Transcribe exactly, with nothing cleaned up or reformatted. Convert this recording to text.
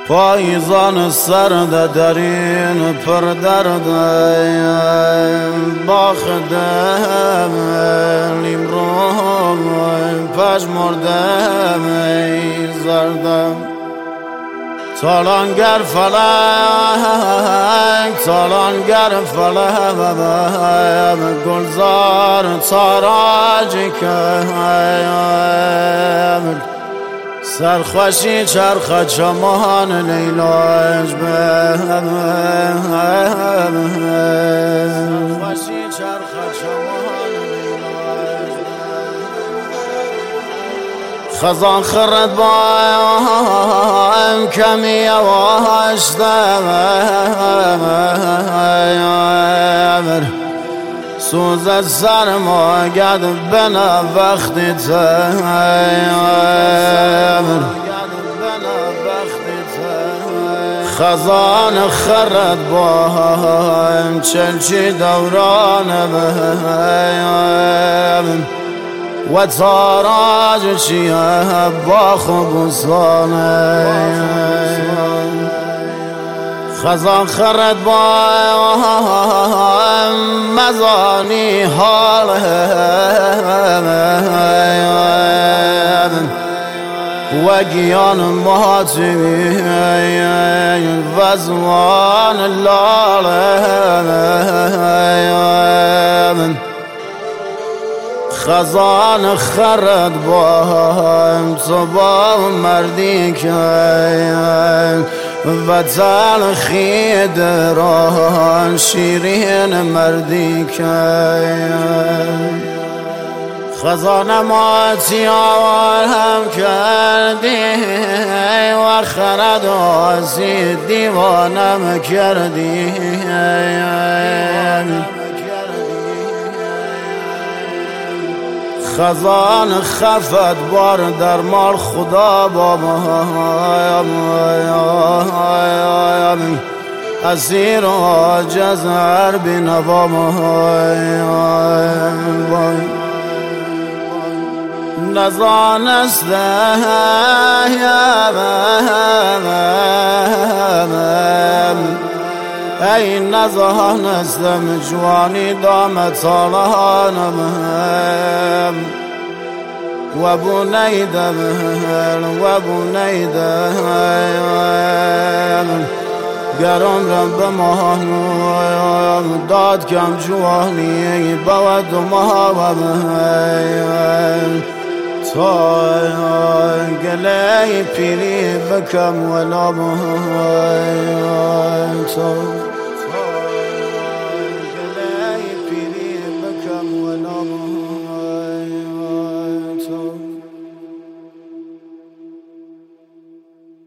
پاییزان سرد درین پر درد باخدم لیمرون پژمردم زردم تالانگر فلک تالانگر فلک گلزار تاراجی کم سرخوشی چرخ چمان لیلاج بهم سرخوشی چرخ چمان لیلاج خزان خرد بایم کمی یواشتم سوز سرما گد بنا وقتی تمر خزان خرد بایم چلچی دوران بهم و تاراج چیه با خبوسانه خزان خرد با مزانی حال و گیان ماتمی وزوان لال خزان خرد با تو با مردی که و تلخی دران شیرین مردی که خزان ماتی آوار هم کردی و خرد آزی دیوانم کردی خزان خفت بار در مال خدا بابا اسیر و عاجز هر بی نوام نزانسته ای نزانستم جوانی دام تالانم و بونیدم و بونیدم گرم رم به ماهنویم داد کم جوانی بود و ماهم تا گله پیری بکم ولا ماهم